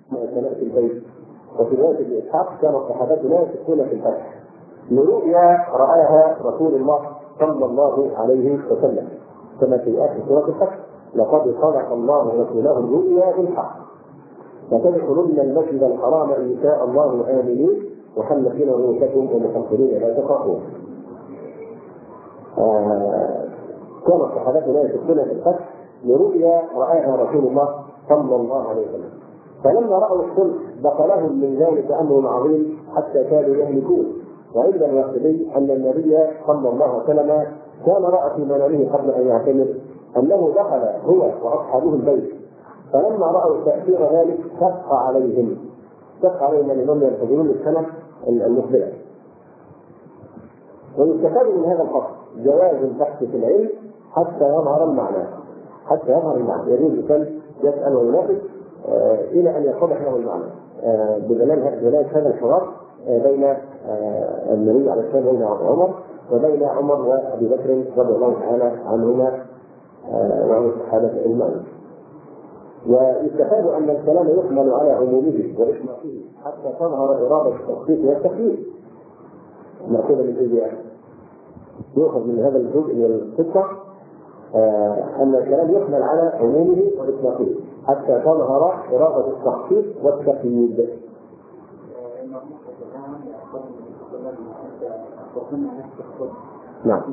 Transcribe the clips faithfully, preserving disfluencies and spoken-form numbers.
سنة البيت. وفي رواية ابن إسحاق كان الصحابة لا يشكون في الفتح لرؤيا رآها رسول الله صلى الله عليه وسلم كما في آخر سورة الفتح: لقد صدق الله رسوله الرؤيا بالحق لتدخلن المسجد الحرام إن شاء الله آمنين محلقين رؤوسكم ومقصرين لا تخافون. آه كان الصحابة لا يشكون في الفتح لرؤيا رآها رسول الله صلى الله عليه وسلم. فلما رأوا الصلح دخلهم من ذلك أمر عظيم حتى كانوا يهلكون. وعند الواقدي أن النبي صلى الله عليه وسلم كان رأى في منامه قبل أن يعتمر أنه دخل هو وأصحابه البيت، فلما رأوا تأثير ذلك شق عليهم شق عليهم أنهم ينتظرون السنة المقبلة. ويستفاد من هذا الفصل جواز البحث في العلم حتى يظهر المعنى حتى يظهر المعنى يجوز الإنسان يسأل ويناقش آه إلى أن يتضح له المعنى آه بدلالة هذا الحوار آه بين آه النبي عليه الصلاة والسلام وبين عمر وبين عمر وأبي بكر رضي الله تعالى عنهما آه وعن الصحابة أجمعين. ويستفاد أن الكلام يحمل على عمومه وإطلاقه حتى تظهر إرادة التخصيص والتخيير. مأخوذة من الجزء يؤخذ من هذا الجزء من القصة آه أن الكلام يحمل على عمومه وإطلاقه حتى تظهر إرادة التخصيص والتقييد. نعم.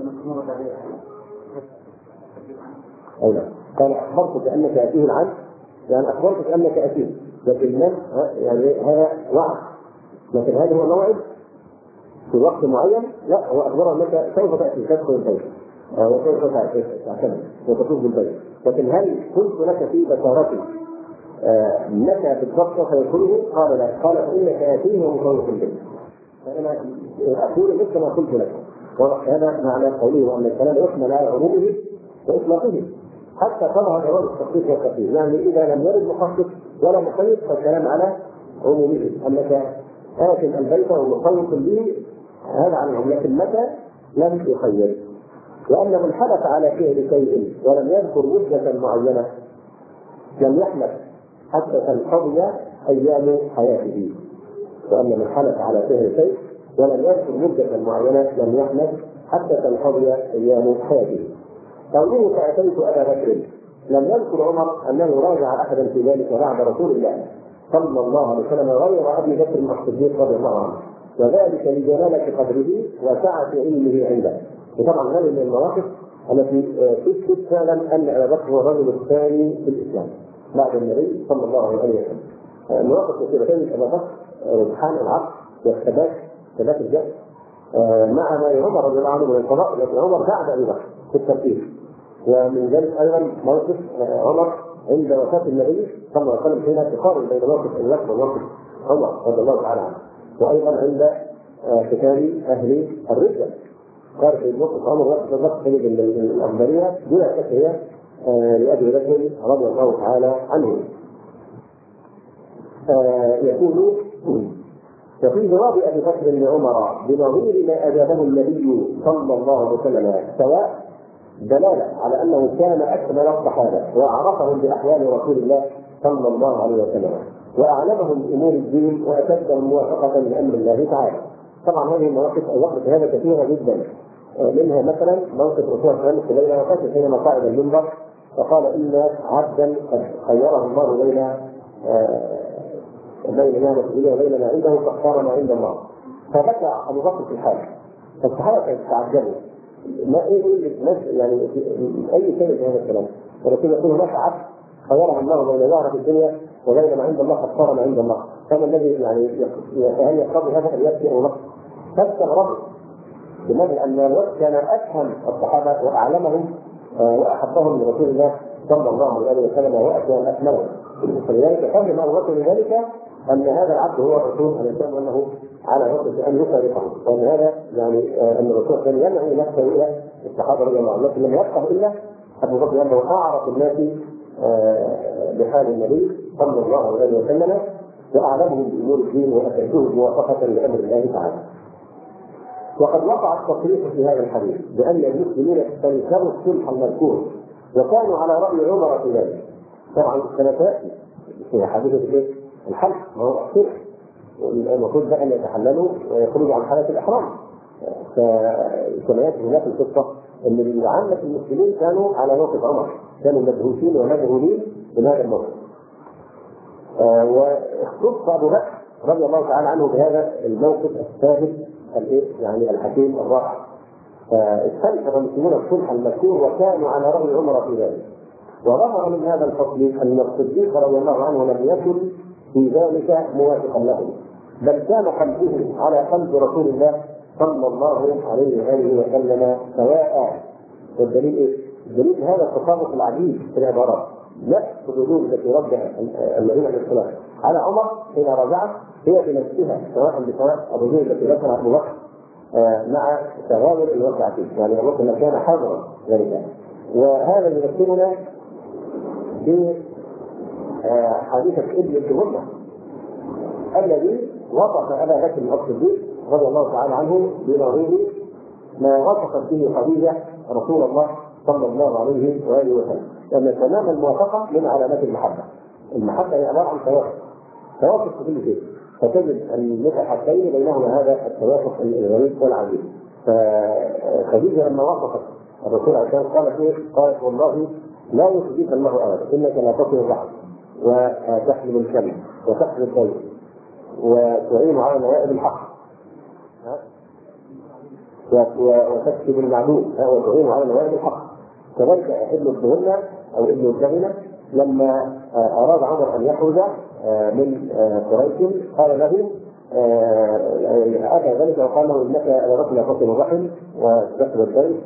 أيضا قال أخبرتك أنك أتيه العبد، يعني أخبرتك أنك أتيه، لكن يعني هذا وعد، لكن هذا هو موعد في وقت معين؟ لا، هو أخبره أنك سوف تأتي تدخل البيت وسوف تعتمد وتطوف بالبيت، لكن هل قلت لك في بشارتي آه متى بالضبط سوف يدخله؟ قال لا، قال فإنك آتيه ومخوف البيت، فأنا أقول مثل ما قلت لك. وهذا معنى قوله أن الكلام يحمل على عمومه وإطلاقه حتى تظهر إرادة التخصيص والتقييد. يعني إذا لم يرد مخصص ولا مقيد فالكلام على عمومه، أنك آت البيت ومخوف به هذا عن العموم، لكن متى لم يقيد. وأن من حلف على فعل شيء ولم يذكر مدة معينة لم يحلف حتى تنقضي أيام حياته. وأن من حلف على فعل شيء ولم يذكر مدة معينة لم يحلف حتى تنقضي أيام حياته. قوله فأتيت أبا بكر لم يذكر عمر أنه راجع أحدا في ذلك بعد رسول الله صلى الله عليه وسلم غير أبي بكر الصديق رضي الله عنه، وذلك لجلالة قدره وسعة علمه عنده. وطبعا هذه من المواقف التي تثبت فعلا أن أبا بكر هو الرجل الثاني في الإسلام بعد النبي صلى الله عليه وسلم. مواقف كثيرة أبا بكر رجحان العقل والثبات ثبات الجهل مع ما عمر رضي الله عنه من القضاء، لكن عمر بعد أبي بكر في الترتيب. ومن ذلك أيضا موقف عمر عند وفاة النبي صلى الله عليه وسلم حين تقارن بين موقف أبي بكر وموقف عمر رضي الله تعالى عنه. وأيضا عند قتال أهل الردة قال في موقف عمر وقت الوقت الأفضلية دون شك هي لأبي بكر رضي الله تعالى عنه. يقول وفي جواب أبي بكر لعمر بنظير ما أجابه النبي صلى الله عليه وسلم سواء دلالة على أنه كان أكمل الصحابة وأعرفهم بأحوال رسول الله صلى الله عليه وسلم وأعلمهم بأمور الدين وأشدهم موافقة لأمر الله تعالى. طبعا هذه المواقف الوقت هذا كثيرة جدا، منها مثلا موقف رسول الله بين وفاته حينما قائد المنبر فقال إن عبدا قد خيره الله بين بين نعمة الدنيا وبين ما عنده فاختار ما عند الله، فبكى أبو بكر في الحال. فالصحابة تعجبوا ما ايه يعني اي شيء في هذا الكلام، ولكن يقول هناك عبد خيره الله بين ظهر في الدنيا وبين ما عند الله فاختار ما عند الله، فما الذي يعني هل يقتضي هذا ان ياتي ابو بكر؟ فاستغرب لماذا؟ ان الوقت كان افهم الصحابه واعلمهم واحبهم لرسول الله صلى الله عليه وسلم واكملهم، فلذلك فهم ابو بكر لذلك ان هذا العبد هو الرسول الانسان وانه على وقت ان يفارقه، وان هذا يعني ان الرسول كان يدعو نفسه الى الصحابه رضي الله عنهم، لكن لم يفقه الا ابو بكر لانه اعرف الناس بحال النبي صلى الله عليه وسلم واعلمهم بامور الدين واشدهم موافقه لامر الله تعالى. وقد وقع التصريح في هذا الحديث بان المسلمين استنكروا الصلح المذكور وكانوا على راي عمر في ذلك. طبعا كما تاتي في حديث الحلق ما هو أصول المفروض بقى أن يتحللوا ويخرجوا عن حالة الإحرام. فكما يأتي هناك القصة أن عامة المسلمين كانوا على موقف عمر، كانوا مدهوشين ومذهولين من هذا الموقف. آه واختص أبو بكر رضي الله تعالى عنه بهذا الموقف الثابت يعني الحكيم الرائع. فاستنكر المسلمون الصلح المذكور وكانوا على رأي عمر في ذلك. وظهر من هذا الفصل أن الصديق رضي الله عنه لم يكن في ذلك موافقا له، بل كان قلبه على قلب رسول الله صلى الله عليه وآله وسلم سواء. والدليل ايه؟ الدليل هذا التطابق العجيب في العبارات، نفس الردود التي ردها الذين من الخلاف على عمر حين رجعت هي بنفسها سواء بسواء الردود التي ذكرها ابو بكر مع تغامر الواقع فيه، يعني ابو بكر كان حاضرا ذلك. وهذا يذكرنا بحادثه ابن الجهنة الذي وصف ابا بكر الصديق رضي الله تعالى عنه بنظير ما وصفت به خديجه رسول الله صلى الله عليه واله وسلم، لان تمام الموافقه من علامات المحبه. المحبه هي عباره عن توافق، توافق في كل شيء، فتجد المتحدين بينهما هذا التوافق الغريب والعجيب. فخديجه لما وصفت الرسول عليه الصلاه والسلام قالت ايه؟ قالت والله لا يخزيك الله ابدا، انك لا تصل الرحم وتحمل الكلم وتحمل الطيب وتعين على نوائب الحق وتكسب المعدوم وتعين على نوائب الحق. كذلك ابن الدهنة او ابن الدهنة لما اراد عمر ان يخرج من قريش قال له اتى ذلك وقال له انك اردت لا تصل الرحم وتكسب الطيب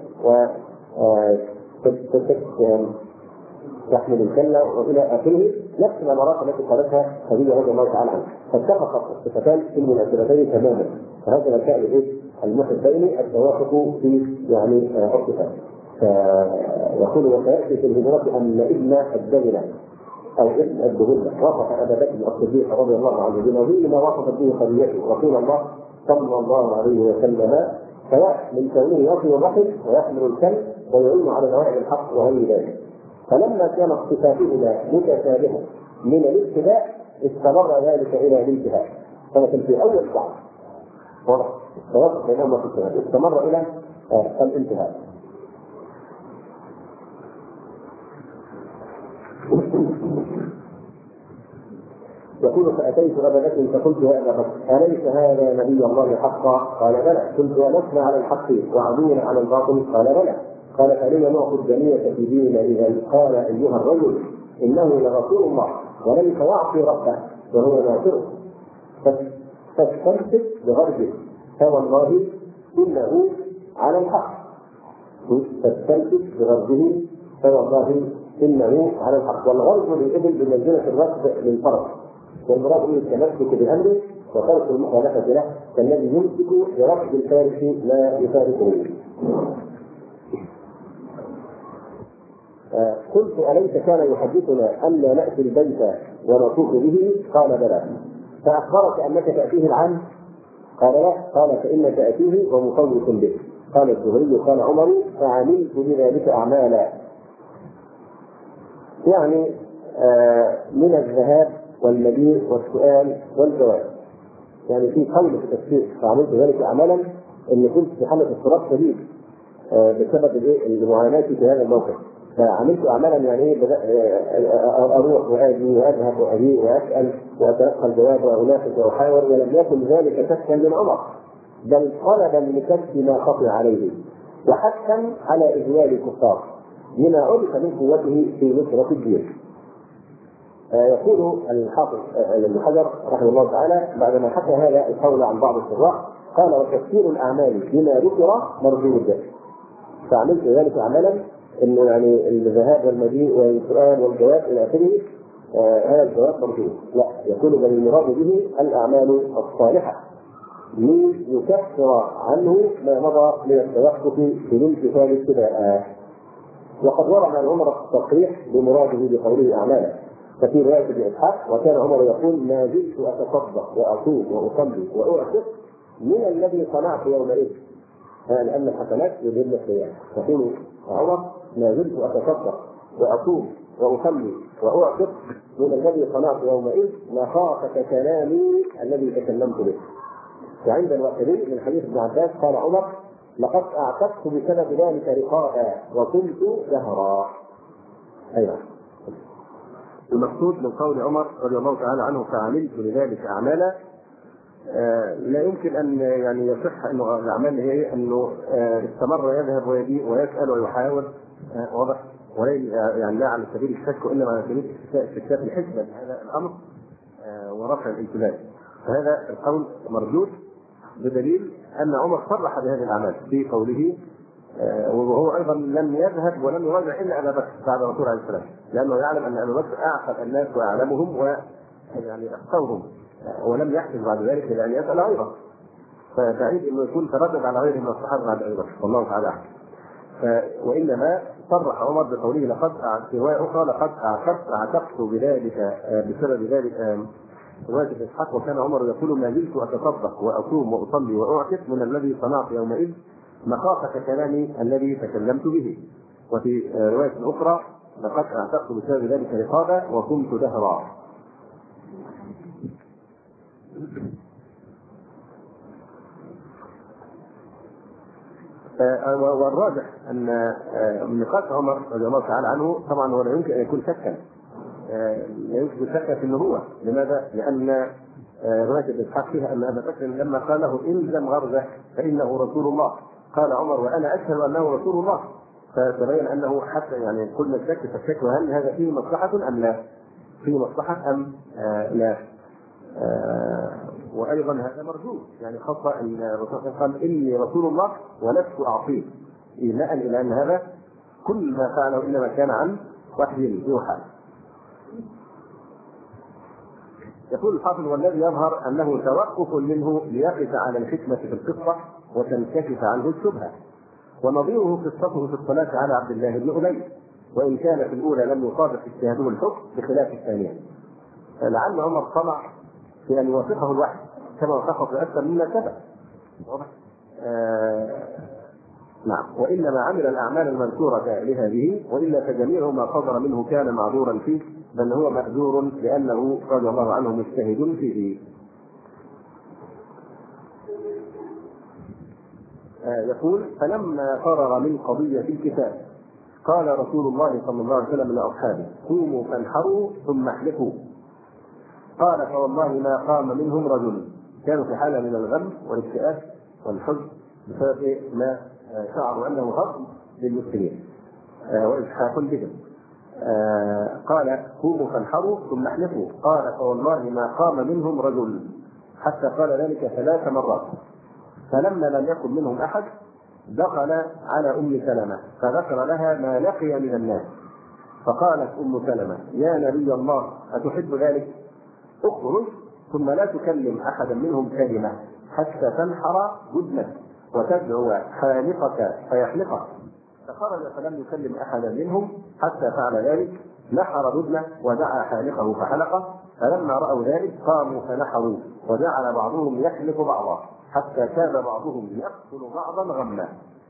تحمل الكلة والى اخره، نفس الامارات التي قالتها خديجه رضي الله تعالى عنها. فاتفقت الصفتان في المناسبتين تماما. فهذا كان ايه؟ المحبين التوافق في يعني الصفات. فيقول وسياتي في الهجره ان ابن الدهنة او ابن الدهنة وصف ابا بكر الصديق رضي الله عنه بنظير ما وصفت به خديجته رسول الله صلى الله عليه وسلم، سواء من كونه يصل الرحم ويحمل الكلب ويعين على نوائب الحق وغير ذلك. فلما كانت صفاتهما متشابهه من الابتداء استمر ذلك الى الانتهاء. فمثل في اول شعر واضح التوافق بينهما في الصفات استمر الى الانتهاء. يقول فاتيت ابا بكر فقلت يا ابا بكر اليس هذا نبي الله حقا؟ قال بلى. قلت ولسنا على الحق وعدونا على الباطل؟ قال بلى. قال فلما نعطي الدنيا في ديننا اذا؟ قال ايها الرجل انه لرسول الله وليس يعصي ربه وهو ناصره فاستمسك بغربه فوالله انه على الحق. فاستمسك بغربه فوالله انه على الحق. والغرب للابل بمنزله الركب للفرس، والمراد به التمسك بامره وترك المخالفه له كالذي يمسك بركب الفارس لا يفارقه. قلت أليس كان يحدثنا أن نأتي البيت ونطوف به؟ قال بلى. فأخبرك أنك تأتيه العام؟ قال لا. قال فإنك تأتيه ومطوف به. قال الزهري قال عمر فعملت بذلك أعمالا، يعني آه من الذهاب والمجيء والسؤال والجواب. يعني في قول في التفسير فعملت ذلك أعمالا إن كنت في حالة اضطراب شديد آه بسبب المعاناة في هذا الموقف، فعملت اعمالا يعني ايه اروح واجي واذهب واجيء واسال واتلقى الجواب وانافس واحاور، ولم يكن ذلك شكا من عمر بل طلبا لكشف ما خفي عليه وحثا على اذلال الكفار لما عرف من قوته في نصره الدين. يقول الحافظ ابن حجر رحمه الله تعالى بعدما حكى هذا القول عن بعض الشراح قال وتفسير الاعمال بما ذكر مردود. فعملت ذلك اعمالا انه يعني الذهاب والمجيء والسؤال والجواب الى اخره آه هذا الجواب مرجوح. لا، يكون بل المراد به الاعمال الصالحه ليكفر عنه ما مضى من التوقف في الامتثال ابتداء. وقد ورد عن عمر التصريح بمراده بقوله اعمالا. ففي روايه ابن اسحاق وكان عمر يقول ما زلت اتصدق واصوم واصلي واعتق من الذي صنعت يومئذ، لان الحسنات يذهبن السيئات. يقول عمر ما زلت اتصدق واصوم واصلي وأعتق من الذي صنعت يومئذ مخافة كلامي الذي تكلمت به. وعند الواقدي من حديث ابن عباس قال عمر: لقد أعتقت بسبب ذلك رقاء وكنت زهرا. أيوة. المقصود من قول عمر رضي الله تعالى عنه: فعملت لذلك أعمالا، آه لا يمكن أن يعني يصح أنه الأعمال هي أنه آه استمر يذهب ويجيء ويسأل ويحاول، آه واضح، يعني لا على سبيل الشك وإنما على سبيل استكشاف الحكمة هذا الأمر آه ورفع الالتزام. فهذا القول مردود بدليل أن عمر صرح بهذه الأعمال في قوله، آه وهو أيضا لم يذهب ولم يراجع إلا أبا بكر بعد الرسول عليه السلام، لأنه يعلم أن أبا بكر أعقل الناس وأعلمهم ويعني أخطرهم، آه ولم يحدث بعد ذلك إلا أن يسأل غيره، فبعيد أنه يكون تردد على غيره من الصحابة بعد أبي بكر والله تعالى أعلم. وإنما صرح عمر بقوله: لقد في رواية أخرى: لقد أعتقت أعتقت بذلك بسبب ذلك واجب إسحاق. وكان عمر يقول: ما زلت أتصدق وأصوم وأصلي وأعتق من الذي صنعت يومئذ مخافة كلامي الذي تكلمت به. وفي رواية أخرى: لقد أعتقت بسبب ذلك رقابا وكنت دهرا. والراجح ان نقاش عمر رضي الله تعالى عنه طبعا هو لا يمكن ان يكون شكا، لا يمكن شكا في النبوه. لماذا؟ لان روايه ابن اسحاق فيها ان ابا بكر لما قال له: الزم غرزه فانه رسول الله، قال عمر: وانا اشهد انه رسول الله. فتبين انه حتى يعني كل الشك فالشك هل هذا فيه مصلحه ام لا؟ فيه مصلحه ام لا؟ وايضا هذا مرجو، يعني خاصه ان الرسول قال: اني رسول الله ولست اعصيه، ايماء الى ان هذا كل ما فعله انما كان عن وحي يوحى. يقول الحافظ: والذي يظهر انه توقف منه ليقف على الحكمه في القصه وتنكشف عنه الشبهه. ونظيره قصته في الصلاه على عبد الله بن ابي، وان كان في الاولى لم يصادف اجتهاده الحكم بخلاف الثانيه. لعل عمر طمع في ان يوافقه الوحي كما وافقه في اكثر مما سبق. آه نعم. وانما عمل الاعمال المذكوره لهذه، والا فجميع ما صدر منه كان معذورا فيه، بل هو مأجور لانه رضي الله عنه مجتهد فيه. آه يقول: فلما فرغ من قضيه الكتاب قال رسول الله صلى الله عليه وسلم لاصحابه: قوموا فانحروا ثم احلقوا. قال: فوالله ما قام منهم رجل. كانوا في حاله من الغم والاكتئاب والحزن بسبب ما شعروا انه غضب للمسلمين وإسحاق بهم. قال: قوموا فانحروا ثم احلقوا. قال: فوالله ما قام منهم رجل، حتى قال ذلك ثلاث مرات. فلما لم يكن منهم احد دخل على ام سلمة فذكر لها ما لقي من الناس، فقالت ام سلمة: يا نبي الله أتحب ذلك؟ اخرج ثم لا تكلم احدا منهم كلمه حتى تنحر بدنك وتدعو حالقك فيحلقك. فخرج فلم يكلم احدا منهم حتى فعل ذلك، نحر بدنه ودعا حالقه فحلقه. فلما راوا ذلك قاموا فنحروا، وجعل بعضهم يحلق بعضا حتى كان بعضهم يقتل بعضا غما.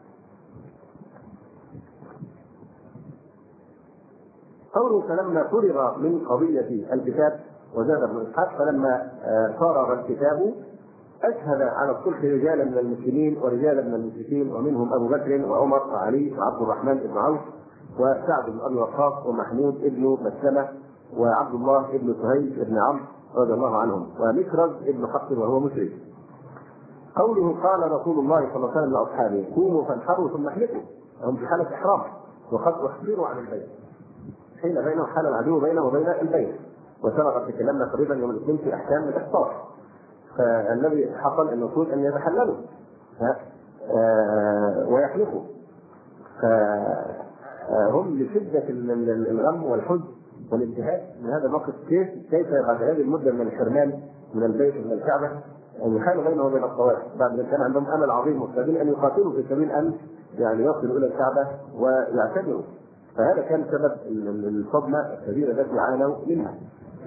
قوله: فلما فرغ من قضيه الكتاب، وزاد ابن اسحاق: فلما فرغ الكتاب اشهد على الصلح رجالا من المسلمين ورجالا من المشركين، ومنهم ابو بكر وعمر وعلي وعبد الرحمن بن عوف وسعد بن ابي وقاص ومحمود بن مسلمه وعبد الله بن سهيل بن عمرو رضي الله عنهم، ومكرز بن حق وهو مشرك. قوله: قال رسول الله صلى الله عليه وسلم لاصحابه: قوموا فانحروا ثم احلقوا. هم في حاله احرام وقد اخبروا عن البيت، حين بينهم حال العدو بينه وبين البيت، وسبق تكلمنا قريبا يوم الاثنين في احكام الاحصار. فالذي حصل ان المفروض ان يتحللوا ويحلقوا، فهم لشده الغم والحزن والانتهاك من هذا الموقف. كيف كيف بعد هذه المده من الحرمان من البيت ومن الكعبه ان يحال بينه وبين الطوائف، بعد ما كان عندهم امل عظيم مستقبل ان يقاتلوا في سبيل ان يعني يصلوا الى الكعبه ويعتذروا. فهذا كان سبب الصدمه الكبيره التي عانوا منها.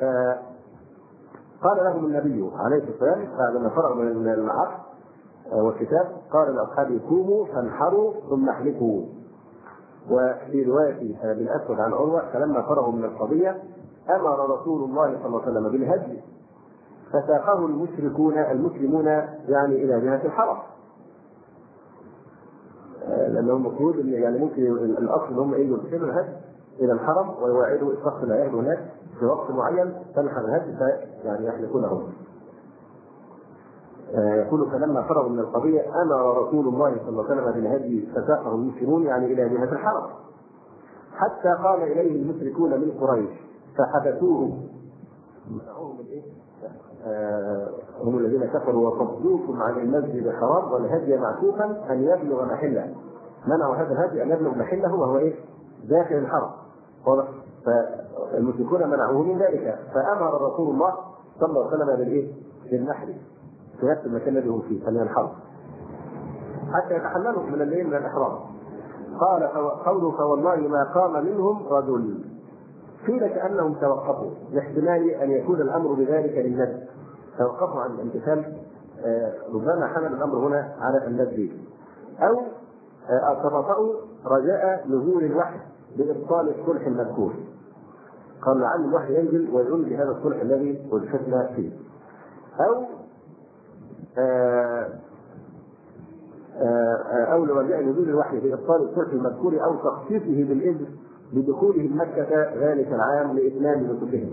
قال لهم النبي عليه الصلاه والسلام بعد ما فرغ من العصر والكتاب، قال لاصحابه: قوموا فانحروا ثم احلقوا. وفي رواية بن أسود عن عروة فلما فرغوا من القضية أمر رسول الله صلى الله عليه وسلم بالهدي فساقه المشركون المسلمون يعني إلى جهة الحرم، لأنهم المفروض يعني ممكن الأصل هم يجوا يرسلوا الهدي إلى الحرم ويواعدوا الشخص لا يهدوا هناك في وقت معين تنحى الهدي يعني يحلقونهم. يقول فلما فرغوا من القضية أمر رسول الله صلى الله عليه وسلم بالهدي فساقه المسلمون يعني إلى جهة الحرم، حتى قام إليه المشركون من قريش فحبسوه منعوهم الإيه؟ آه هم الذين كفروا وصدوكم عن المسجد الحرام والهدي معكوفا أن يبلغ محله، منعوا هذا الهدي أن يبلغ محله وهو إيه؟ داخل الحرم. فالمشركون منعوه من ذلك فأمر رسول الله صلى الله عليه وسلم بالإيه؟ بالنحر في نفس المكان الذي هم فيه فمن الحرم حتى يتحللوا من الليل من الإحرام. قال قوله فوالله ما قام منهم رجل، قيل كأنهم توقفوا لاحتمال أن يكون الأمر بذلك للنبي، توقفوا عن الامتثال، ربما حمل الأمر هنا على النبي، أو تباطؤوا رجاء نزول الوحي بإبطال الصلح المذكور، قال لعل الوحي ينزل ويعود بهذا الصلح الذي وجدنا فيه، أو أو لرجاء نزول الوحي بإبطال الصلح المذكور أو تخصيصه بالإذن بدخولهم مكة ذلك العام لإتمام نسكهم.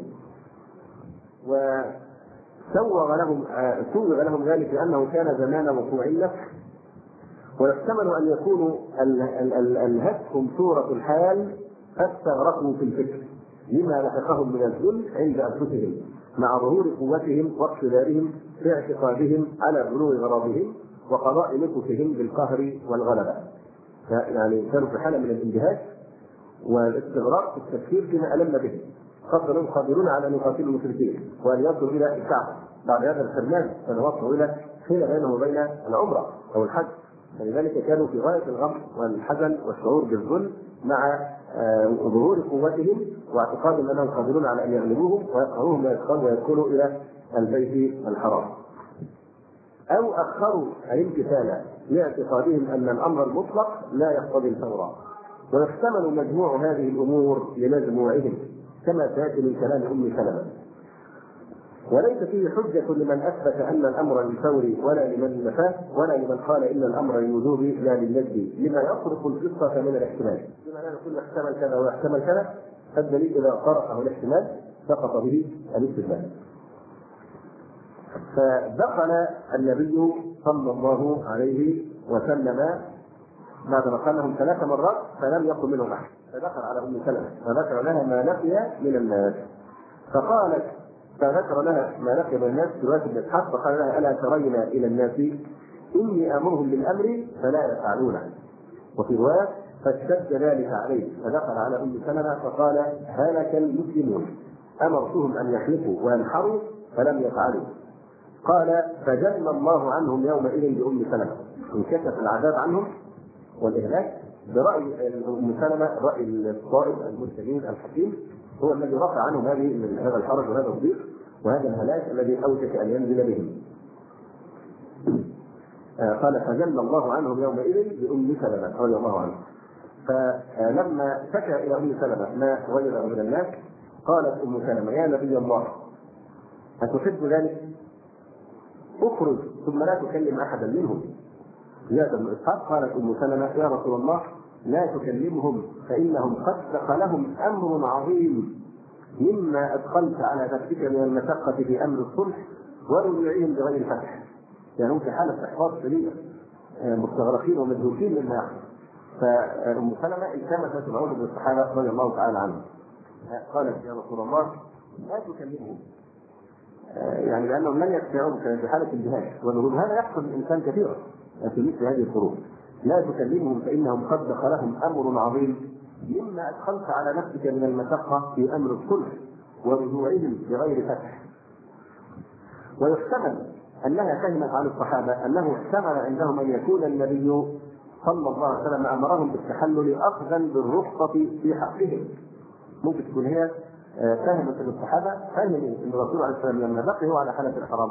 وسوغ لهم سوغ لهم ذلك لأنه كان زمان وقوع النفخ، ويحتمل أن يكونوا ألهتهم صورة الحال فاستغرقوا في الفكر لما لحقهم من الذل عند أنفسهم مع ظهور قوتهم واقتدارهم في اعتقادهم على بلوغ غرضهم وقضاء نفوسهم بالقهر والغلبة. يعني كانوا في حالة من الاندهاش والاستغراق في التفكير فيما ألم به، خاصة قادرون على أن يقاتلوا المشركين وأن يصلوا إلى الكعبة بعد هذا الحرمان، فوصلوا إلى حين بينهم وبين العمرة أو الحج، فلذلك كانوا في غاية الغم والحزن والشعور بالذل مع ظهور قوتهم واعتقادهم أنهم قادرون على أن يغلبوهم ويقهروهم ويدخلوا إلى البيت الحرام، أو أخروا الامتثال لاعتقادهم أن الأمر المطلق لا يقتضي الفور، ويحتمل مجموع هذه الأمور لمجموعهم كما سيأتي من كلام أم سلمة. وليس فيه حجة لمن أثبت أن الأمر للفور ولا لمن نفاه ولا لمن قال إن الأمر للوجوب لا للنجم، لما يصرف القصة من الاحتمال، بما لا نقول احتمل كذا واحتمل كذا، الدليل إذا طرحه الاحتمال سقط به الاستدلال. فدخل النبي صلى الله عليه وسلم بعد ما قال لهم ثلاث مرات فلم يقل منهم أحد، فدخل على أم سلمة فذكر لها ما لقي من الناس، فقالت فذكر لها ما لقي من الناس في رواية ابن إسحاق، فقال لها ألا ترين إلى الناس إني أمرهم بالأمر فلا يفعلونه، وفي رواية فاشتد ذلك عليه فدخل على أم سلمة فقال هلك المسلمون أمرتهم أن يحلفوا وينحروا فلم يفعلوا. قال فجل الله عنهم يومئذ بأم سلمة، انكشف العذاب عنهم والإهلاك برأي أم سلمة، رأي الطائف المجتهد الحكيم هو الذي رفع عنهم هذه هذا الحرج وهذا الضيق وهذا الهلاك الذي أوشك أن ينزل بهم. قال فجل الله عنهم يومئذ بأم سلمة رضي الله عنها. فلما شكى إلى أم سلمة ما وجد من الناس قالت أم سلمة يا نبي الله أتحب ذلك؟ اخرج ثم لا تكلم أحدا منهم. زياد بن إسحاق قالت أم سلمة يا رسول الله لا تكلمهم فإنهم قد دخلهم أمر عظيم مما أدخلت على نفسك من المشقة في أمر الصلح ورجوعهم بغير فتح، يعني هم في حالة إحباط شديدة مستغرقين ومدهوشين مما يحصل. فأم سلمة التمست العود بالصحابة رضي الله تعالى عنهم، قالت يا رسول الله لا تكلمهم، يعني لأنهم لن يستطيعون في حالة اندهاش، وهذا يحصل للإنسان كثيرا في مثل هذه الظروف. لا تكلمهم فإنهم قد دخلهم أمر عظيم مما أدخلت على نفسك من المشقة في أمر الصلح ورجوعهم بغير فتح. ويحتمل أنها فهمت عن الصحابة أنه احتمل عندهم أن يكون النبي صلى الله عليه وسلم أمرهم بالتحلل أخذا بالرخصة في حقهم. ممكن تكون هي فهمت الصحابة فهموا أن الرسول عليه السلام لما بقي هو على حالة الحرام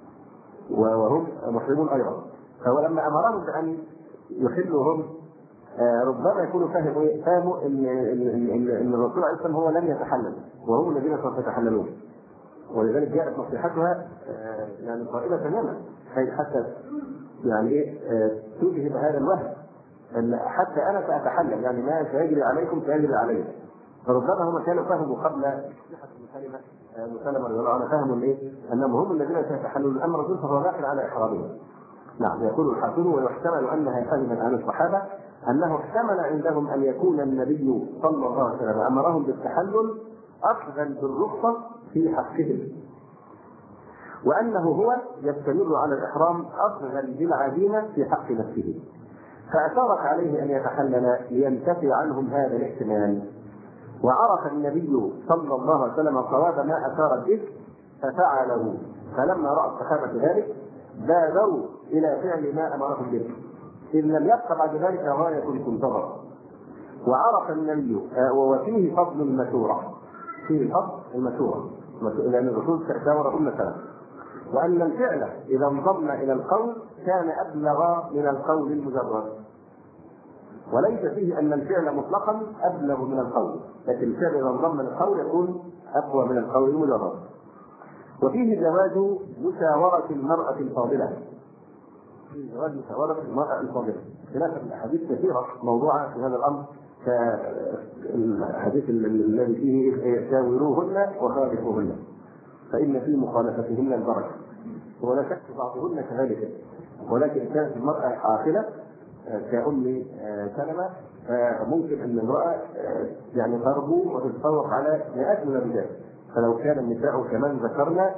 وهم محرمون أيضا، فهو لما أمرهم بأن يحلوا هم آه ربما يكونوا فاهموا ايه؟ فاهموا ان ان ان, إن الرسول عليه الصلاه والسلام هو لن يتحلل وهم الذين سوف يتحللون، ولذلك جاءت نصيحتها آه يعني قائله تماما حتى يعني ايه آه تذهب هذا الوهم ان حتى انا ساتحلل، يعني ما سيجري عليكم سيجري علي. فربما هم كانوا فهموا قبل نصيحه مسلمه مسلمه رضي الله عنها، فهموا ايه؟ انهم هم الذين سيتحللون، اما الرسول فهو داخل على احرامهم. نعم، يقول الحافظ ويحتمل انها فهمت عن الصحابه انه احتمل عندهم ان يكون النبي صلى الله عليه وسلم امرهم بالتحلل اخذا بالرخصه في حقهم، وانه هو يستمر على الاحرام اخذا بالعزيمه في حق نفسه، فاشارت عليه ان يتحلل لينتفي عنهم هذا الاحتمال. وعرف النبي صلى الله عليه وسلم صواب ما اشارت به ففعله، فلما راى الصحابه ذلك بادروا الى فعل ما امرهم به، إذ لم يبق بعد ذلك غاية تنتظر. وعرف النبي وفيه فضل المشورة، فيه فضل المشورة لأن الرسول شاور أمة سلام، وأن الفعل إذا انضم إلى القول كان أبلغ من القول المجرد، وليس فيه أن الفعل مطلقا أبلغ من القول، لكن الفعل إذا انضم إلى القول يكون أقوى من القول المجرد. وفيه جواز مشاورة المرأة الفاضلة، في جواز مشاورة المرأة الفاضلة، خلافا الأحاديث كثيرة موضوعة في هذا الأمر، كالحديث الذي فيه شاوروهن وخالفوهن فإن في مخالفتهن البركة، ولا شك بعضهن كذلك، ولكن كانت المرأة عاقلة كأم سلمة ممكن أن المرأة يعني تربو وتتفوق على مئات من الرجال، فلو كان النساء كمان ذكرنا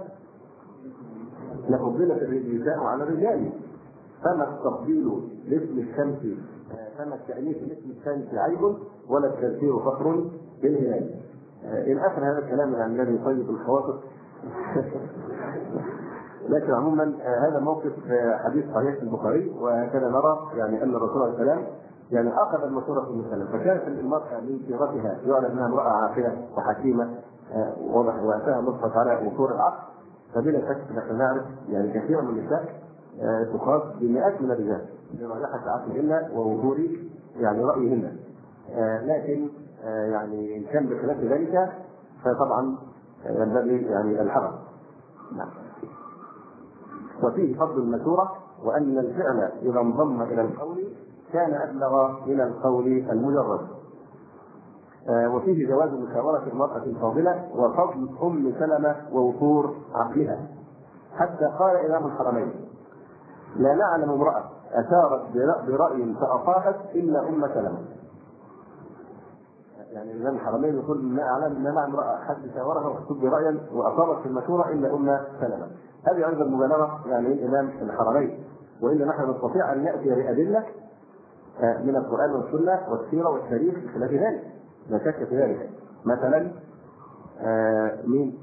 لفضلت النساء على الرجال، فما التفضيل لاسم الشمس فما التأنيث لاسم الشمس عيب ولا التذكير فخر بالهلال. إلى آخر هذا الكلام عن الذي يطيب الخواطر. لكن عموما هذا موقف حديث صحيح في البخاري، وهكذا نرى يعني أن الرسول عليه السلام يعني أخذ المشورة في المسلم، فكانت المرأة من سيرتها يعلم أنها امرأة عاقلة وحكيمة واضح وأتاها نصفت على وفور العقل، فبلا شك نحن نعرف يعني كثيرا من النساء تقاس بمئات من الرجال لرجحة عقلهن ووفور يعني رأيهن، لكن يعني إن كان بخلاف ذلك فطبعا ينبغي يعني الحذر. نعم. وفيه فضل المشورة، وأن الفعل إذا انضم إلى القول كان أبلغ من القول المجرد. وفيه جواز مشاورة المرأة الفاضلة وفضل أم سلمة ووفور عقلها، حتى قال إمام الحرمين: لا نعلم امرأة أشارت برأي فأطاعت إلا أم سلمة. يعني إمام الحرمين يقول لا أعلم ما نعلم امرأة حد شاورها وكتب برأيا وأصابت في المشورة إلا أم سلمة. هذه عند المبالغة يعني الإمام الحرمين، وإلا نحن نستطيع أن نأتي بأدلة من القرآن والسنة والسيرة والتاريخ بخلاف ذلك، لا شك في ذلك. مثلا آه مين؟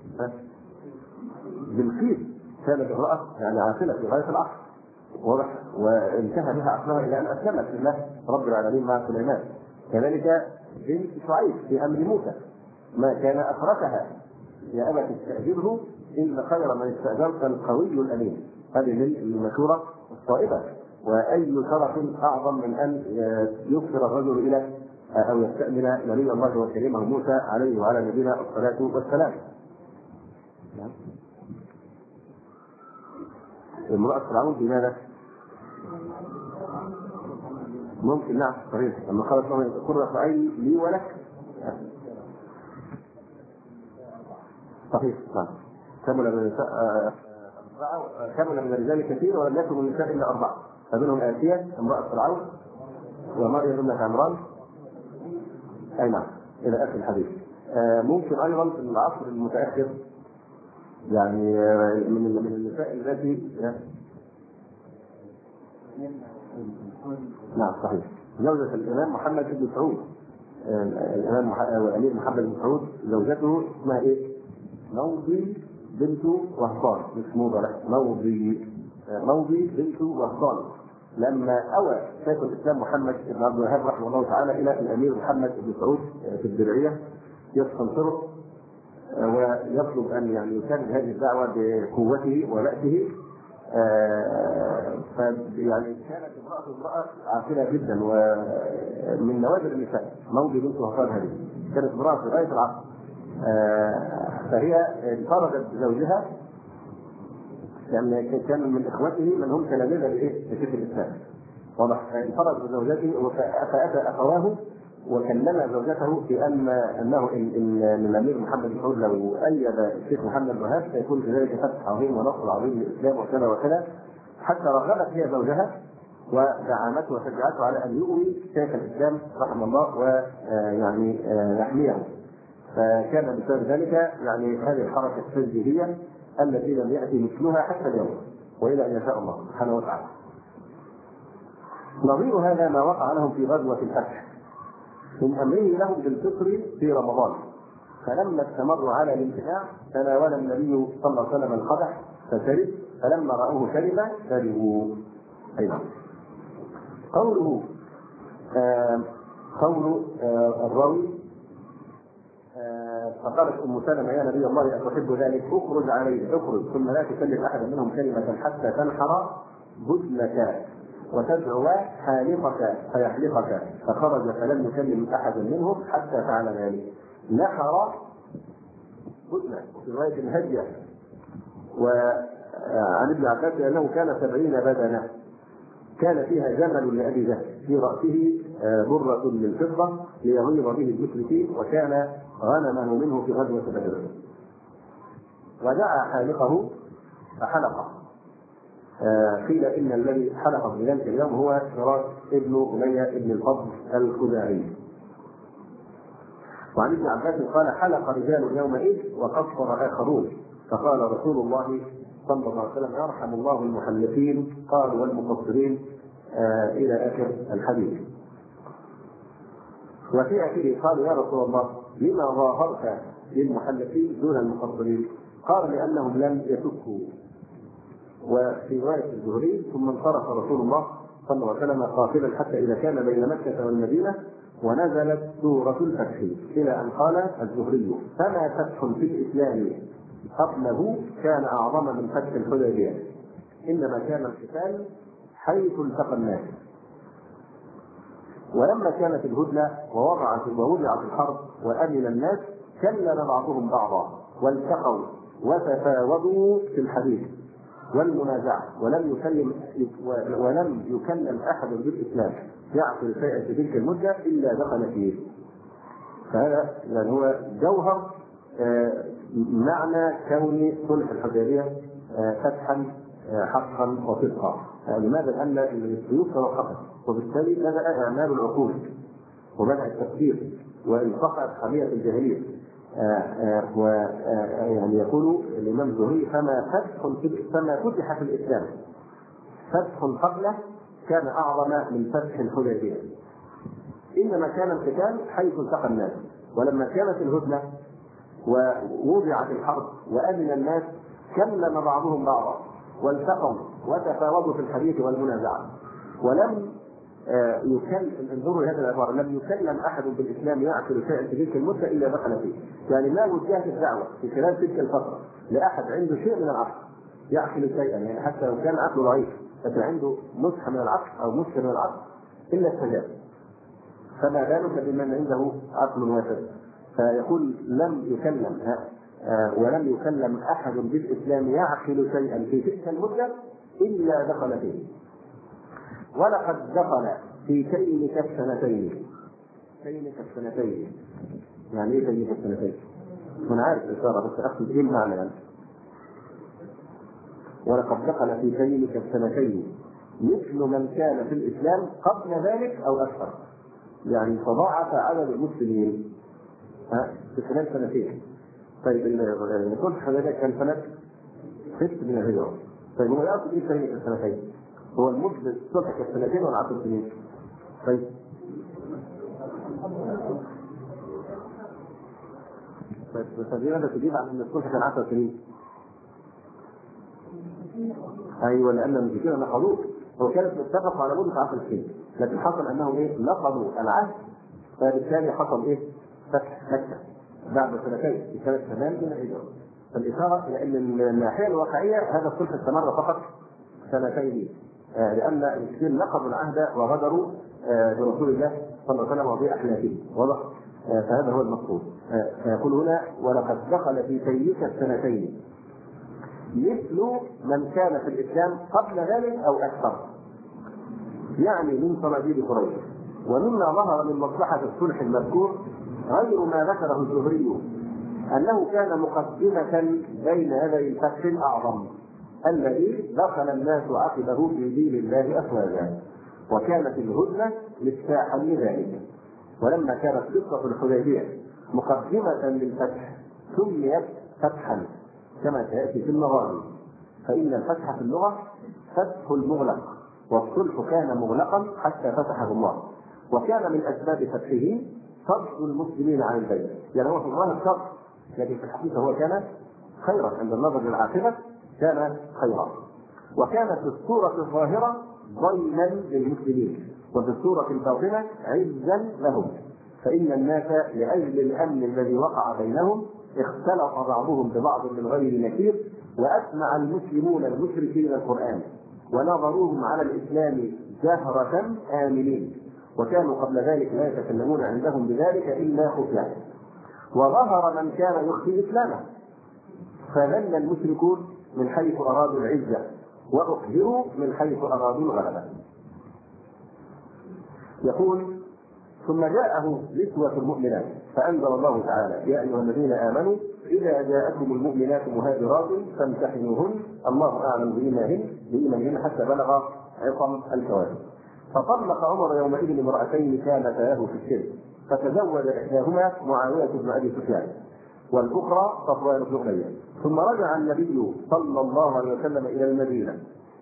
بلقيس كانت امرأة يعني عاقلة في غاية العقل واضح، وانتهى بها عقلها إلى أن أسلمت لله رب العالمين مع سليمان. كذلك بنت شعيب في أمر موسى ما كان أخرتها: يا أبت استأجره إن خير من استأجرت القوي الأمين. هذه من المشورة الصائبة، وأي شرف أعظم من أن يفطر الرجل إلى أو يستأمن نبي الله وكريمه موسى عليه وعلى نبينا الصلاة والسلام. امرأة فرعون بماذا؟ ممكن نعم صحيح، لما قالت لهم قرة عيني لي ولك. صحيح نعم. كمل من النساء كمل من الرجال كثير ولم يكن من النساء إلا أربعة، فمنهم آسيا امرأة فرعون ومريم ابنة عمران أي نعم إلى آخر الحديث. ممكن أيضا في العصر المتأخر يعني من من النساء التي نعم صحيح زوجة الإمام محمد بن سعود، الإمام والأمير محمد بن سعود زوجته اسمها إيه؟ موضي بنت وهطان، مش موضة لا موضي موضي بنت وهطان. لما أوى شيخ الإسلام محمد بن عبد الوهاب رحمه الله تعالى إلى الأمير محمد بن سعود في الدرعية يستنصره ويطلب أن يعني يكمل هذه الدعوة بقوته ورأسه، آه يعني كانت امرأة امرأة عاقلة جدا، ومن نوادر النساء موضي بنت وفاة هذه كانت امرأة في غاية العقل. آه فهي انفردت بزوجها، لأن كان من إخوته من هم تلاميذ لشيخ الإسلام، واضح. انفرد بزوجته فأتى أخواه وكلم زوجته بأن أنه إن الأمير محمد بن سعود لو أيد الشيخ محمد بن وهاب سيكون في ذلك فتح عظيم ونصر عظيم للإسلام وكذا وكذا، حتى رغبت هي زوجها ودعمته وشجعته على أن يؤوي شيخ الإسلام رحمه الله ويعني يحميه. فكان بسبب ذلك يعني هذه الحركة التجديدية التي لم يأتي مثلها حتى اليوم وإلى أن يشاء الله سبحانه وتعالى. نظير هذا ما وقع لهم في غزوة الفتح من أمره لهم بالفطر في رمضان، فلما استمروا على الامتناع تناول النبي صلى الله عليه وسلم القدح فشرب، فلما رأوه شرب شربوا. أيضا قوله آه قول آه الراوي آه فقالت أم سلمة يا نبي الله أتحب ذلك؟ اخرج عليه، اخرج ثم لا تكلم أحدا منهم كلمة حتى تنحر بدنك وتدعو حالقك فيحلقك. فخرج فلم يكلم احدا منهم حتى فعل ذلك. نحر بدنه في روايه الهديه. وعن ابن عباس انه كان سبعين بدنه كان فيها جمل لابي جهل في راسه بره من فضه ليغيظ به المشركين، وكان غنمه منه في غزوه بدر. ودعا حالقه فحلقه. قيل ان الذي حلق في ذلك اليوم هو شراك ابن اميه ابن الفضل الخزاعي. وعن ابن عباس قال حلق رجال يومئذ وقصر اخرون، فقال رسول الله صلى الله عليه وسلم يرحم الله المحلقين قالوا والمقصرين آه الى اخر الحديث. وفي اخره قالوا يا رسول الله لما ظاهرت للمحلقين دون المقصرين؟ قال لانهم لم يفكوا. وفي رواية الزهري ثم انصرف رسول الله صلى الله عليه وسلم قافلا حتى إذا كان بين مكة والمدينة ونزلت سورة الفتح، إلى أن قال الزهري فما فتح في الإسلام قبله كان أعظم من فتح الحديبية، إنما كان القتال حيث التقى الناس. ولما كانت الهدنة ووضعت ووضعت الحرب وأمن الناس كلم بعضهم بعضا والتقوا وتفاوضوا في الحديث والمنازعة، ولم يكلم ولم يكلم أحد بالإسلام يعقل شيئا في تلك المدة إلا دخل فيه. فهذا يعني هو جوهر معنى كون صلح الحديبية فتحا حقا وصدقا. لماذا؟ لأن السيوف توقفت، وبالتالي بدأ إعمال العقول وبدأ التفكير وانقطعت حمية الجاهلية. ويعني يقول الإمام الزهري فما فتح فما فتح في الإسلام فتح قبله كان أعظم من فتح الحديبية، إنما كان القتال حيث التقى الناس. ولما كانت الهدنة ووضعت الحرب وأمن الناس كلم بعضهم بعضا والتقوا وتفاوضوا في الحديث والمنازعة، ولم يكلم انظروا هذا العبارة لم يكلم أحد بالإسلام يعقل شيئا في تلك المدة إلا دخل فيه. يعني ما وجهت الدعوة في خلال تلك الفترة لأحد عنده شيء من العقل يعقل شيئا، يعني حتى لو كان عقله ضعيف لكن عنده نسخة من العقل أو نسخة من العقل إلا استجاب، فما بالك بمن عنده عقل واسع. فيقول لم يكلم ولم يكلم أحد بالإسلام يعقل شيئا في تلك المدة إلا دخل فيه. ولقد دخل في كينك السنتين. كينك السنتين يعني ايه كينك السنتين؟ انا عارف الاشاره بس اقصد ايه المعنى يعني. ولقد دخل في كينك السنتين مثل من كان في الاسلام قبل ذلك او اكثر، يعني تضاعف عدد المسلمين ها في خلال سنتين. طيب الصلح حضرتك كان سنه ست من الهجره. طيب هو يقصد ايه كينك السنتين؟ هو المدة صلح السنتين ولا عشر سنين؟ طيب بس هذه تجيب عن ان الصلح كان عشر سنين. ايوه لان المشركين نقضوه، هو كانت متفق على مدة عشر سنين، لكن حصل انه ايه نقضوا العهد، فبالتالي حصل ايه فتح مكة بعد سنتين في سنة ثمان من الهجرة. فالإشارة إلى أن الناحية الواقعية هذا الصلح استمر فقط سنتين، لأن المشركين نقضوا العهد وغدروا برسول الله صلى الله عليه وسلم وبأحلافه، واضح؟ فهذا هو المقصود. فيقول هنا ولقد دخل في تيك السنتين مثل من كان في الإسلام قبل ذلك أو أكثر، يعني من صناديد قريش. ومما ظهر من مصلحة الصلح المذكور غير ما ذكره الزهري أنه كان مقدمة بين يدي الفتح الأعظم الذي دخل الناس عقبه في دين الله أفواجا، وكانت الهدنة مفتاحا لذلك. ولما كانت قصة الحديبية مقدمة للفتح سميت فتحا كما سيأتي في المغازي، فإن الفتح في اللغة فتح المغلق، والصلح كان مغلقا حتى فتحه الله، وكان من أسباب فتحه صد المسلمين عن البيت. يعني هو في الظاهر شر، لكن في الحقيقة هو كان خيرا عند النظر للعاقبة، كان خيرا. وكانت الصورة الظاهرة ضيما للمسلمين، وفي الصورة الباطنة عزا لهم، فإن الناس لأجل الأمن الذي وقع بينهم اختلط بعضهم ببعض من غير نكير، وأسمع المسلمون المشركين القرآن ونظروهم على الإسلام جهرة آمنين، وكانوا قبل ذلك لا يتكلمون عندهم بذلك إلا خفية. وظهر من كان يخفي إسلامه، فذل المشركون من حيث أرادوا العزة، وأخبروا من حيث أرادوا الغلبة. يقول ثم جاءه نسوة المؤمنات فأنزل الله تعالى يا أيها الذين آمنوا إذا جاءكم المؤمنات مهاجرات فامتحنوهن الله أعلم بإيمانهن بإيمانهن حتى بلغ عصم الكواكب. فطلق عمر يومئذ امرأتين كانتا له في السر، فتزوج إحداهما معاوية بن أبي سفيان والأخرى صفوان بن أمية. ثم رجع النبي صلى الله عليه وسلم إلى المدينة،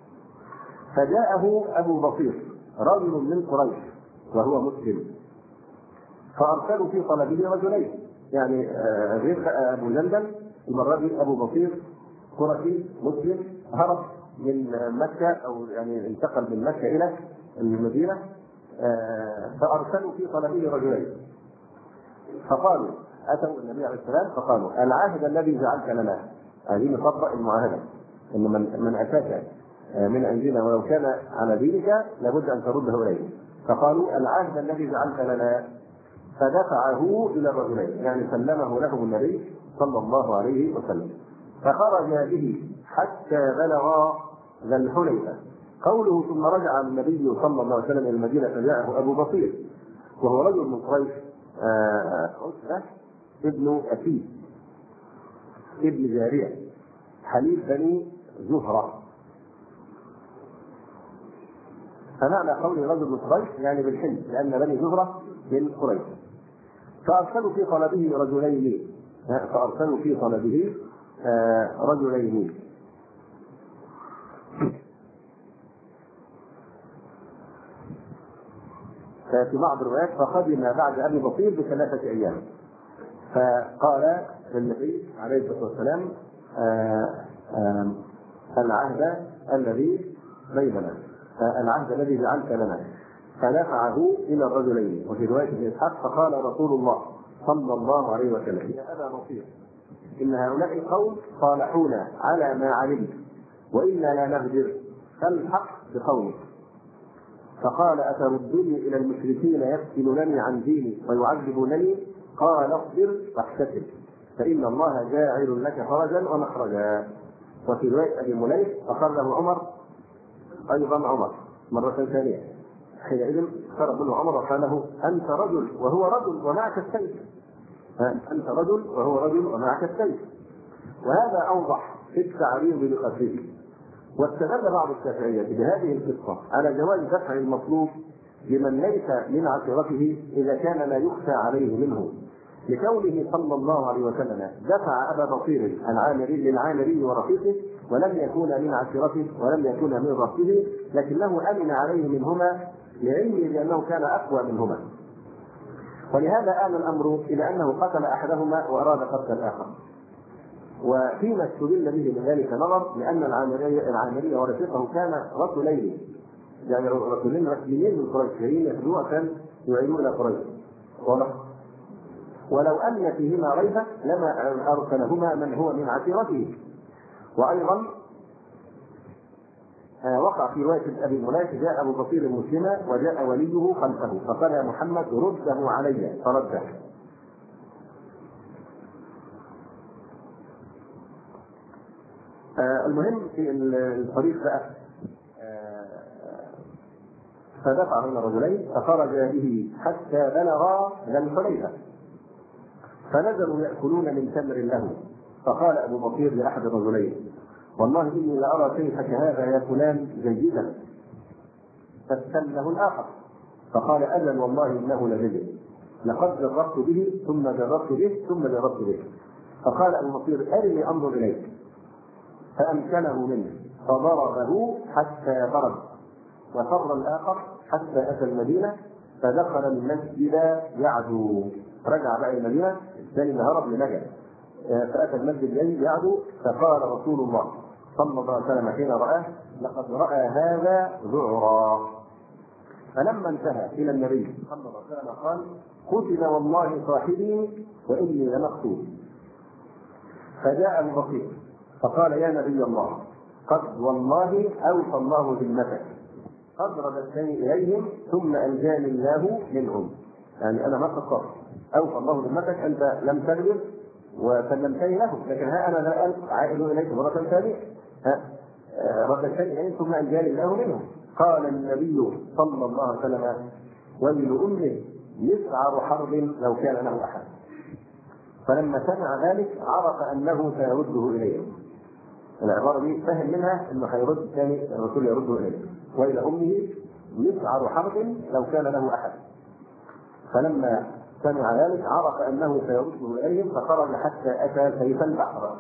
فجاءه أبو بصير رجل من قريش وهو مسلم، فأرسلوا في طلبه رجلين، يعني غير أبو جندل، المرة دي أبو بصير قرشي مسلم هرب من مكة أو يعني انتقل من مكة إلى المدينة، فأرسلوا في طلبه رجلين، فقالوا أتوا النبي عليه السلام فقالوا العهد الذي جعلت لنا، هذه نطبق المعاهدة إن من من أتاك من عندنا ولو كان على دينك لابد أن ترده إليه. فقالوا العهد الذي جعلت لنا، فدفعه إلى الرجلين، يعني سلمه لهم النبي صلى الله عليه وسلم، فخرج به حتى بلغ ذا الحليفة. قوله ثم رجع النبي صلى الله عليه وسلم إلى المدينة فجاءه أبو بصير وهو رجل من قريش عتبة ابن أسيد ابن جارية حليف بني زهرة. فمعنى قول رجل من قريش يعني بالحلف، لأن بني زهرة من قريش. فأرسلوا في طلبه رجلين فأرسلوا في طلبه رجلين في بعض الروايات فقدم بعد أبي بصير بثلاثة أيام، فقال النبي عليه الصلاة والسلام العهد الذي بيننا، العهد الذي جعلت لنا، فدفعه إلى الرجلين. وفي رواية ابن إسحاق فقال رسول الله صلى الله عليه وسلم يا أبا بصير إن هؤلاء القوم صالحونا على ما علمت وإنا لا نهجر، فالحق بقولك. فقال أتردني إلى المشركين يفتنونني عن ديني ويعذبونني؟ قال اصبر واحتسب فإن الله جاعل لك فرجا ومخرجا. وفي رواية أبي مليح أقره عمر أيضا عمر مرة ثانية، حينئذ اقترب منه عمر وقال له أنت رجل وهو رجل ومعك السيف، أنت رجل وهو رجل ومعك السيف. وهذا أوضح في التعريض بقتله. واستدل بعض الشافعية بهذه القصة على جواز دفع المطلوب لمن ليس من عشيرته إذا كان لا يخفى عليه منه، لكونه صلى الله عليه وسلم دفع أبا بصير العامري للعامري ورفيقه ولم يكون من عشيرته ولم يكون من رفقه، لكنه أمن عليه منهما لعلمه بأنه كان أقوى منهما. ولهذا آل الأمر إلى أنه قتل أحدهما وأراد قتل الآخر. وفيما استدل به من ذلك نظر، لأن العامري العامري ورفيقه كان رجلين، يعني رجلين رسميين من قريش يخدموا كان يعينون قريش، ولو أن فيهما ريبة لما أرسلهما من هو من عشيرته. وأيضا وقع في رواية أبي الملاك جاء أبو بصير مسلما وجاء وليه خلفه فقال يا محمد رده علي فرده. آه المهم في الطريق بقى آه فدفع من الرجلين فخرج به حتى بلغا ذا الحليفة فنزلوا يأكلون من تمر له. فقال أبو بصير لأحد الرجلين والله إني لأرى كيفك هذا يا فلان جيدا. فاستله الآخر فقال أجل والله إنه لجيد لقد جربت به ثم جربت به ثم جربت به. فقال أبو بصير أرني أنظر إليك فأمكنه منه فضربه حتى برد وفر الآخر حتى أتى المدينة فدخل المسجد يعدو. رجع بقى المدينة الثاني اللي هرب لنجا فأتى المسجد يعدو فقال رسول الله صلى الله عليه وسلم حين رآه لقد رأى هذا ذعرا. فلما انتهى إلى النبي صلى الله عليه وسلم قال قتل والله صاحبي وإني لمقتول. فجاء أبو بصير فقال يا نبي الله قد والله أوفى الله ذمتك قد رددتني إليهم ثم أنجاني الله منهم. يعني أنا ما قصرت أوفى الله ذمتك أنت لم تغلب وسلمتني لهم لكن ها أنا الآن عائد إليك مرة ثانية رددتني إليهم ثم أنجاني الله منهم. قال النبي صلى الله عليه وسلم ويل أمه يسعر حرب لو كان له أحد. فلما سمع ذلك عرف أنه سيرده إليه. العبارة دي فهم منها أنه هيرد الثاني الرسول يرده إليه ويل أمه يسعر حرب لو كان له أحد. فلما سمع ذلك عرف أنه سيرده إليهم فخرج حتى أتى سيف البحر.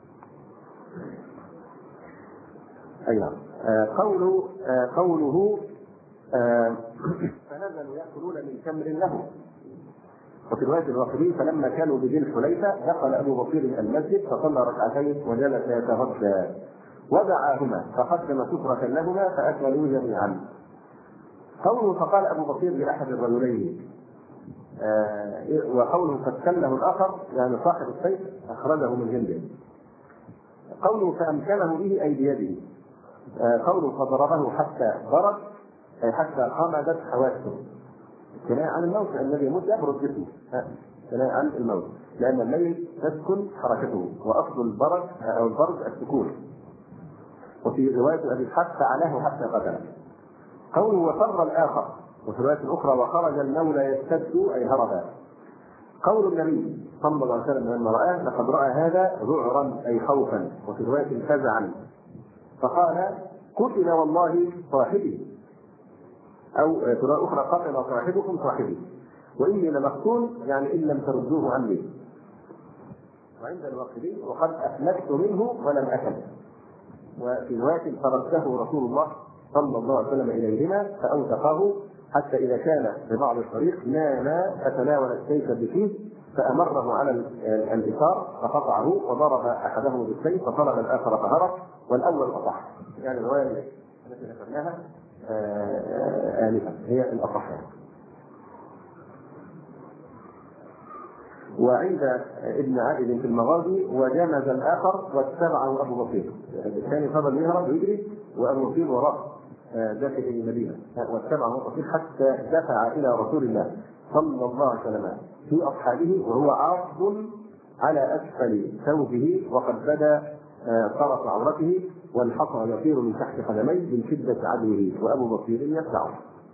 أيوة. آه قوله آه قوله آه فنزلوا يأكلون من تمر له. وفي رواية الواقدي فلما كانوا بذي الحليفة دخل أبو بصير المسجد فصلى ركعتين وجلس يتغدى ودعاهما فقدم سفرة لهما فأكلوا جميعا. قوله فقال أبو بصير لأحد الرجلين آه وقوله فاستله الآخر يعني صاحب السيف أخرجه من جنده. قوله فأمكنه به أي بيده. آه قوله فضربه حتى برد أي حتى خمدت حواسه كناية عن الموت الذي يموت يبرد جسمه كناية عن الموت لأن الليل تسكن حركته وأصل البرد أو البرد السكون. وفي رواية أبي إسحاق فعلاه حتى قتله. قوله وفر الآخر وفي رواية أخرى وخرج المولى يستد أي هربا. قول النبي صلى الله عليه وسلم لما رآه لقد رأى هذا ذعرا أي خوفا وفي رواية فزعا فقال قتل والله صاحبي أو في رواية أخرى قتل صاحبكم صاحبي وإني لمقتول يعني إن لم تردوه عني. وعند الواقدي وقد أفلت منه ولم أكل. وفي رواية فرده رسول الله صلى الله عليه وسلم إليهما فأوثقه حتى إذا كان في بعض الطريق نام فتناول السيف بفيه فأمره على الإثار فقطعه وضرب أحده بالسيف فطلب الآخر فهرب والأول أصح. يعني الرواية التي ذكرناها آنفا هي الأصح. وعند ابن عائد في المغازي وجمز الآخر واتبعه أبو بصير. الثاني فضل يهرب ويجري وأبو بصير وراء داخل المدينة واتبعه أبو بصير حتى دفع إلى رسول الله صلى الله عليه وسلم في أصحابه وهو عاصب على أسفل ثوبه وقد بدا طرف عورته والحصى يطير من تحت قدميه من شدة عدوه وأبو بصير يتبعه.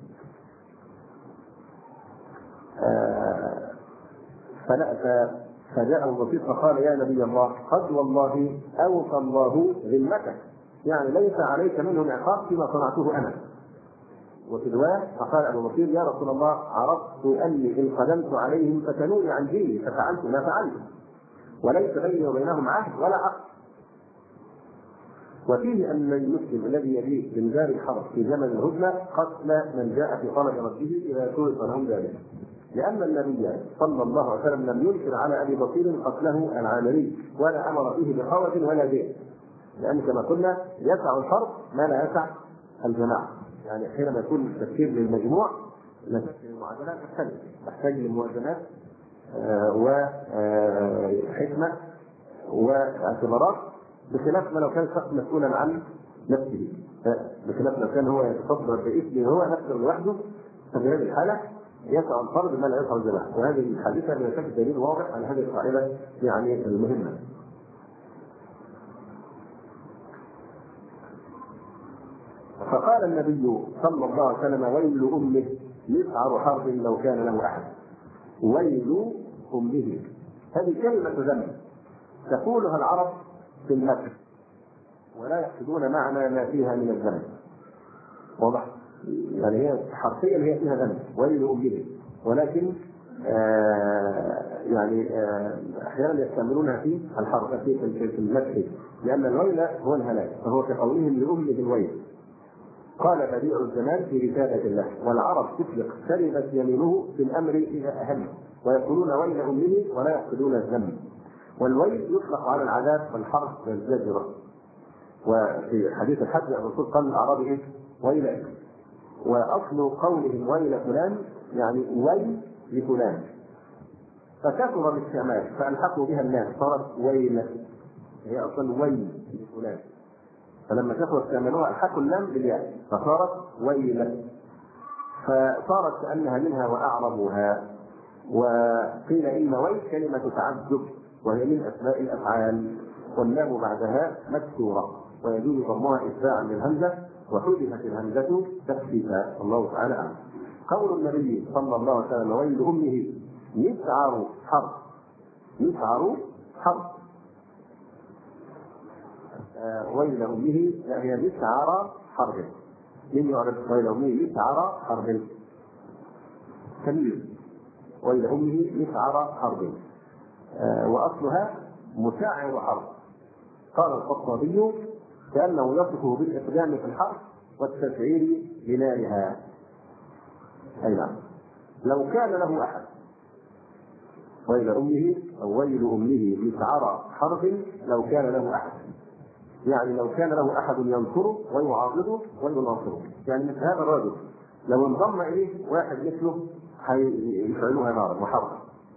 فجاء أبو بصير فقال يا نبي الله قد والله أوفى الله ذمتك يعني ليس عليك منهم عقاب فيما صنعته أنا. وفي الرواية فقال أبو بصير يا رسول الله عرفت أني إن قدمت عليهم فتنوني عن ديني ففعلت ما فعلت وليس بيني وبينهم عهد ولا عقد. وفيه أن المسلم الذي يبيت من دار الحرب في زمن الهدنة قتل من جاء في طلب ربه إذا شرط لهم ذلك لأن النبي صلى الله عليه وسلم لم ينكر على أبي بصير قتله العامري ولا أمر فيه بقوة ولا دين لأن كما قلنا يسع الفرد ما لا يسع الجماعة. يعني حينما يكون التفكير للمجموع نفكر المعادلات تختلف تحتاج للموازنات وحكمة واعتبارات بخلاف ما لو كان الشخص مسؤولا عن نفسه، بخلاف لو كان هو يتصدر باسمه هو نفسه لوحده، ففي هذه الحالة يقع الفرد ما لا يقع الجماعة. وهذه الحادثة لا شك دليل واضح على هذه القاعدة يعني المهمة. فقال النبي صلى الله عليه وسلم: ويل أمه يسعر حرب لو كان له أحد. ويل أمه، هذه كلمة ذم تقولها العرب في المكر ولا يقصدون معنى ما فيها من الذم. واضح؟ يعني هي حرفيا هي فيها ذم، ويل أمه، ولكن آه يعني آه أحيانا يستعملونها في الحرب في المكر، لأن الويل هو الهلاك، فهو كقولهم لأمه الويل. قال بديع الزمان في رسالة الله: والعرب تطلق سلبت يمينه في الأمر إذا أهم، ويقولون ويل أمه ولا يقصدون الذم. والويل يطلق على العذاب والحرب والزجر. وفي حديث الحج الرسول قال للأعراب إيه؟ ويلك. وأصل قولهم ويل فلان يعني ويل لفلان، فكثر الاستعمال فألحقوا بها الناس صارت ويل، هي أصلا ويل لفلان، فلما كثروا استعملوها الحقوا اللام بالياء فصارت ويل، فصارت كأنها منها وأعربوها. وقيل إن ويل كلمة تعجب وهي من أسماء الأفعال، واللام بعدها مكسورة ويجوز ضمها إتباعا للهمزة، وحذفت الهمزة تخفيفا. الله تعالى أعلم. قول النبي صلى الله عليه وسلم: ويل أمه يسعر حرب. يسعر حرب، آه ويل أمه هي يسعر حرب. من يعرف ويل أمه يسعر حرب؟ كبير. ويل أمه يسعر حرب، آه وأصلها مسعر حرب. قال الخطابي: كأنه يصفه بالإقدام في الحرب والتسعير بنارها. أي نعم. لو كان له أحد، ويل أمه أو ويل أمه يسعر حرب لو كان له أحد، يعني لو كان له أحد ينصره ويعارضه ويناصره، يعني مثل هذا الرجل لو انضم إليه واحد مثله هيفعلها نارا وحرب.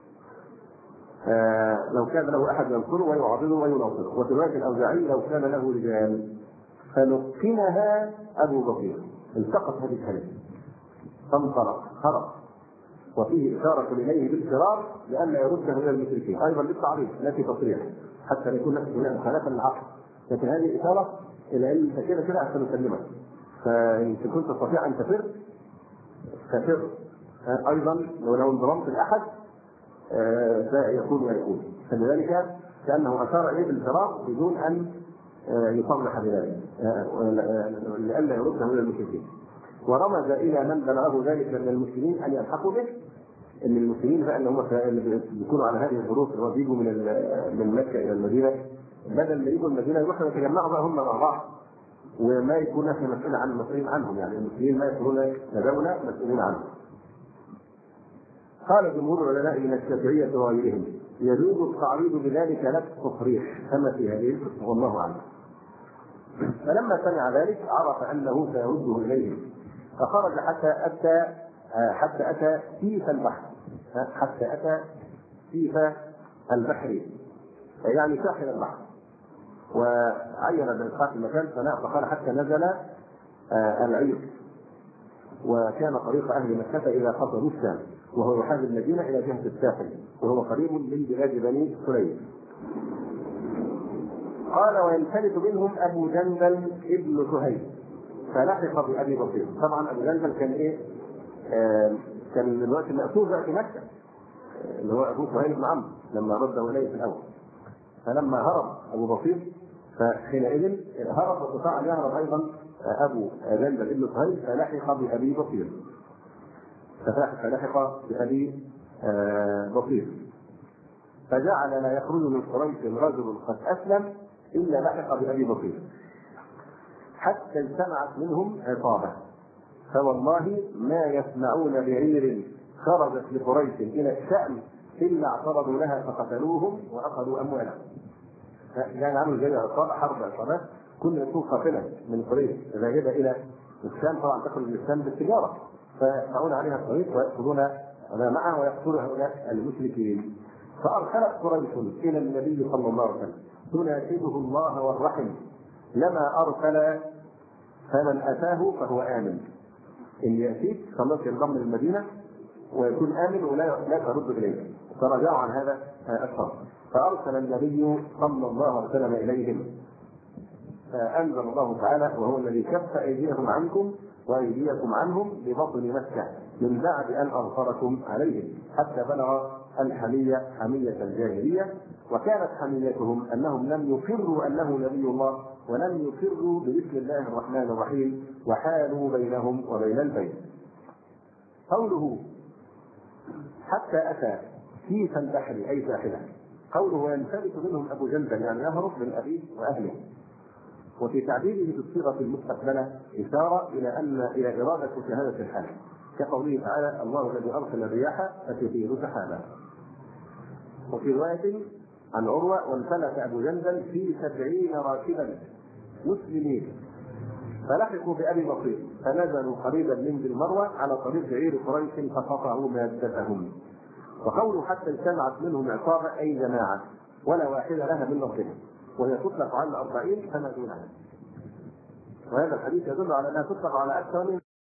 آه لو كان له أحد ينصره ويعارضه ويناصره. وفي رواية الأوزاعي: لو كان له رجال فلقنها أبو بكر. التقط هذه الكلمة فانطلق هرب، وفيه إشارة إليه بالفرار لأن يرده إلى المشركين، أيضا للتعريف لا في تصريح حتى يكون نفسه هنا مخالفا للعقل، لكن هذه إشارة إلى أن أنت كده كده أحسن أسلمك، فإن كنت تستطيع أن تفر ففر. أيضا لو انضممت لأحد فيكون ويكون، فلذلك كأنه أشار إليه بالفرار بدون أن يصرح بذلك لئلا يرده إلى المشركين. ورمز إلى من بلغه ذلك من المسلمين أن يلحقوا به، ان المسلمين بقى اللي هم بيكونوا على هذه الظروف اللي هو بيجوا من من مكه الى المدينه، بدل ما يجوا المدينه يروحوا يتجمعوا بقى هم مع بعض، وما يكون احنا مسؤولين عن المسؤولين عنهم، يعني المسلمين ما يكونون لدولة مسؤولين عنهم. قال جمهور العلماء من الشافعيه وغيرهم: يجوز التعريض بذلك لا التصريح كما في هذه القصه والله اعلم. فلما سمع ذلك عرف انه سيرده اليهم، فخرج حتى اتى حتى اتى سيف البحر، حتى اتى سيف البحر يعني ساحل البحر، وعين بالإسحاق المكان فقال حتى نزل العير، وكان طريق اهل مكه الى قصر الشام، وهو يحاذي المدينه الى جهه الساحل، وهو قريب من بلاد بني سليم. قال: وينفلت منهم ابو جندل ابن سهيل فلحق بابي بصير. طبعا ابو جندل كان ايه؟ آه كان الوقت المأسور في مكه، اللي هو ابو سهيل بن عمرو لما رده اليه في الاول. فلما هرب ابو بصير فحينئذ هرب واستطاع ان يهرب ايضا ابو جندل ابن سهيل فلحق بابي بصير، فلحق بابي بصير، فجعل لا يخرج من قريش رجل قد اسلم الا لحق بابي بصير، حتى اجتمعت منهم عصابه، فوالله ما يسمعون بعير خرجت لقريش الى الشام الا اعترضوا لها فقتلوهم واخذوا اموالهم. يعني عملوا زي عصابه حرب عصابات، كل يكون قافله من قريش ذاهبه الى الشام، طبعا تخرج من الشام بالتجاره، فيقطعون عليها الطريق ويأخذون معها ويقتلون هؤلاء المشركين. فأرسلت قريش إلى النبي صلى الله عليه وسلم تناشده الله والرحم، لما أرسل فمن أتاه فهو آمن. إن يأتيك خلاص ينضم للمدينة ويكون آمن ولا لا ترد إليه. فرجعوا عن هذا الشرط. فأرسل النبي صلى الله عليه وسلم إليهم، فأنزل الله تعالى: وهو الذي كف أيديهم عنكم وأيديكم عنهم ببطن مكة من بعد أن أظفركم عليهم حتى بلغ الحمية حمية الجاهلية. وكانت حميتهم أنهم لم يقروا أنه نبي الله ولم يقروا بسم الله الرحمن الرحيم، وحالوا بينهم وبين البيت. قوله حتى أتى كيف البحر أي ساحله، قوله ينفلت منهم أبو جندل يعني يهرب من أبيه وأهله. وفي تعبيره بالصيغة المستقبلة إشارة إلى أن إلى إرادة مشاهدة الحال، كقوله تعالى: الله الذي أرسل الرياح فتثير سحابا. وفي رواية عن عروة: وانفلت أبو جندل في سبعين راكبا مسلمين فلحقوا بأبي بصير فنزلوا قريبا من ذي المروة على طريق عير قريش فقطعوا مادتهم. وقوله حتى اجتمعت منهم عصابة أي جماعة ولا واحدة لها من نصيبها، وهي تطلق على الأربعين فما دونها. وهذا الحديث يدل على أنها تطلق على أكثر من